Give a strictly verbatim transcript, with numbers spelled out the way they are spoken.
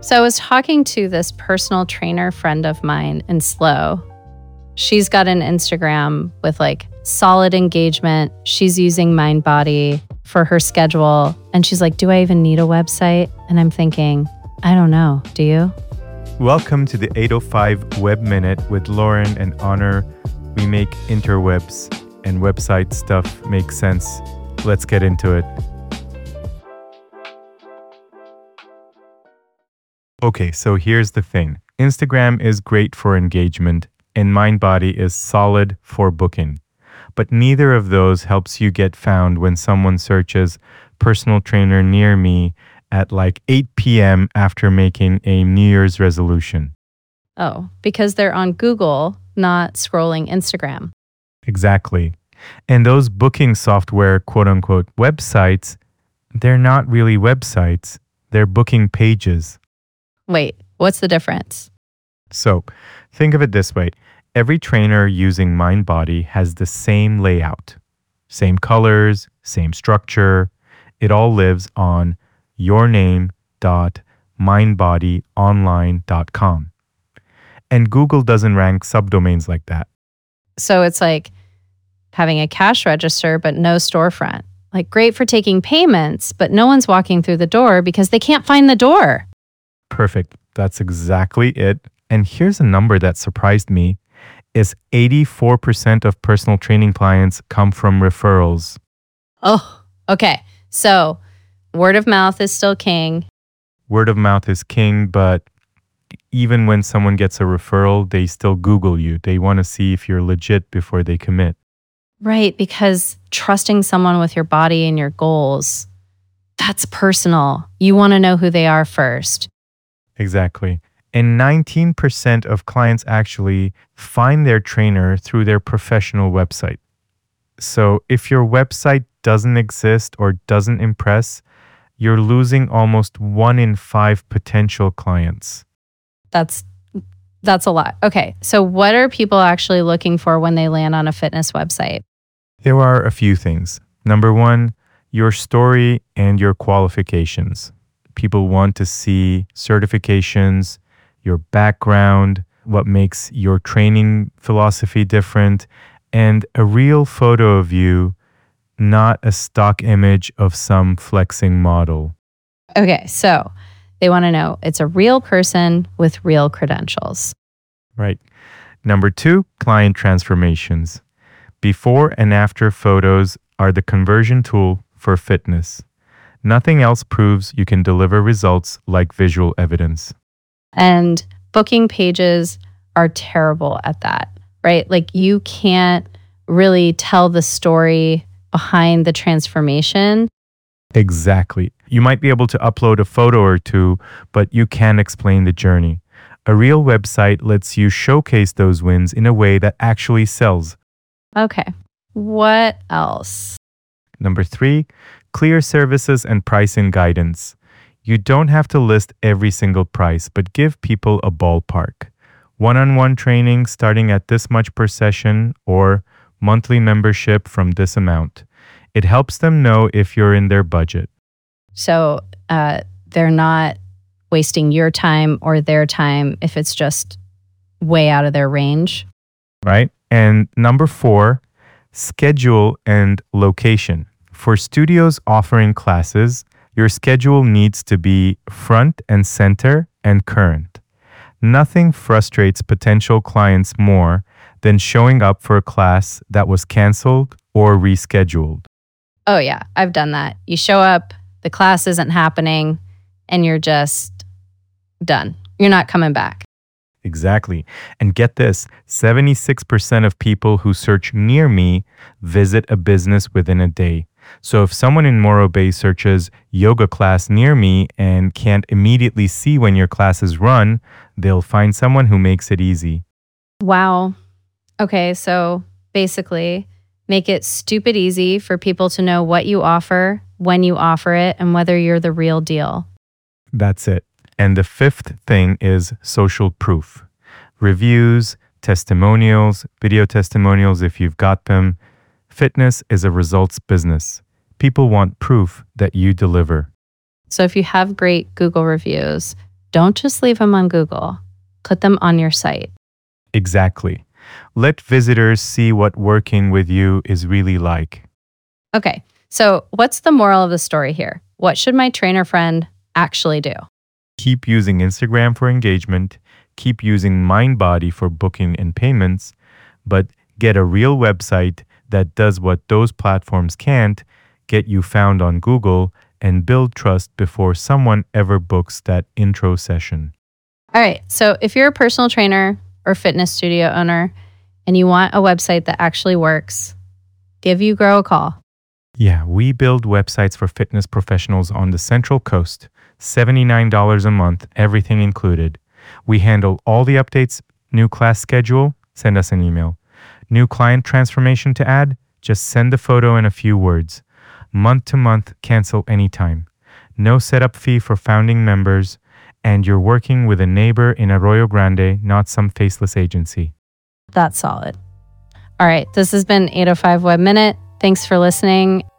So I was talking to this personal trainer friend of mine in Slow. She's got an Instagram with like solid engagement. She's using MindBody for her schedule. And she's like, do I even need a website? And I'm thinking, I don't know. Do you? Welcome to the eight oh five Web Minute with Lauren and Honor. We make interwebs and website stuff make sense. Let's get into it. Okay, so here's the thing. Instagram is great for engagement and MindBody is solid for booking. But neither of those helps you get found when someone searches personal trainer near me at like eight p.m. after making a New Year's resolution. Oh, because they're on Google, not scrolling Instagram. Exactly. And those booking software, quote unquote, websites, they're not really websites. They're booking pages. Wait, what's the difference? So think of it this way. Every trainer using MindBody has the same layout, same colors, same structure. It all lives on yourname dot mindbody online dot com. And Google doesn't rank subdomains like that. So it's like having a cash register, but no storefront. Like great for taking payments, but no one's walking through the door because they can't find the door. Perfect. That's exactly it. And here's a number that surprised me is eighty-four percent of personal training clients come from referrals. Oh, okay. So word of mouth is still king. Word of mouth is king, but even when someone gets a referral, they still Google you. They want to see if you're legit before they commit. Right, because trusting someone with your body and your goals, that's personal. You want to know who they are first. Exactly. And nineteen percent of clients actually find their trainer through their professional website. So if your website doesn't exist or doesn't impress, you're losing almost one in five potential clients. That's that's a lot. Okay, so what are people actually looking for when they land on a fitness website? There are a few things. Number one, your story and your qualifications. People want to see certifications, your background, what makes your training philosophy different, and a real photo of you, not a stock image of some flexing model. Okay, so they want to know it's a real person with real credentials. Right. Number two, client transformations. Before and after photos are the conversion tool for fitness. Nothing else proves you can deliver results like visual evidence. And booking pages are terrible at that, right? Like you can't really tell the story behind the transformation. Exactly. You might be able to upload a photo or two, but you can't explain the journey. A real website lets you showcase those wins in a way that actually sells. Okay. What else? Number three, clear services and pricing guidance. You don't have to list every single price, but give people a ballpark. One-on-one training starting at this much per session or monthly membership from this amount. It helps them know if you're in their budget. So uh, they're not wasting your time or their time if it's just way out of their range. Right? And number four, schedule and location. For studios offering classes, your schedule needs to be front and center and current. Nothing frustrates potential clients more than showing up for a class that was canceled or rescheduled. Oh yeah, I've done that. You show up, the class isn't happening, and you're just done. You're not coming back. Exactly. And get this, seventy-six percent of people who search near me visit a business within a day. So if someone in Morro Bay searches yoga class near me and can't immediately see when your classes run, they'll find someone who makes it easy. Wow. Okay, so basically, make it stupid easy for people to know what you offer, when you offer it, and whether you're the real deal. That's it. And the fifth thing is social proof. Reviews, testimonials, video testimonials if you've got them. Fitness is a results business. People want proof that you deliver. So if you have great Google reviews, Don't just leave them on Google. Put them on your site. Exactly. Let visitors see what working with you is really like. Okay, so what's the moral of the story here? What should my trainer friend actually do? Keep using Instagram for engagement. Keep using MindBody for booking and payments. But get a real website that does what those platforms can't, get you found on Google, and build trust before someone ever books that intro session. All right, so if you're a personal trainer or fitness studio owner and you want a website that actually works, give UGrow a call. Yeah, we build websites for fitness professionals on the Central Coast. seventy-nine dollars a month, everything included. We handle all the updates, new class schedule, send us an email. New client transformation to add, just send a photo and a few words. Month to month, cancel anytime. No setup fee for founding members, and you're working with a neighbor in Arroyo Grande, not some faceless agency. That's solid. All right, this has been eight oh five Web Minute. Thanks for listening.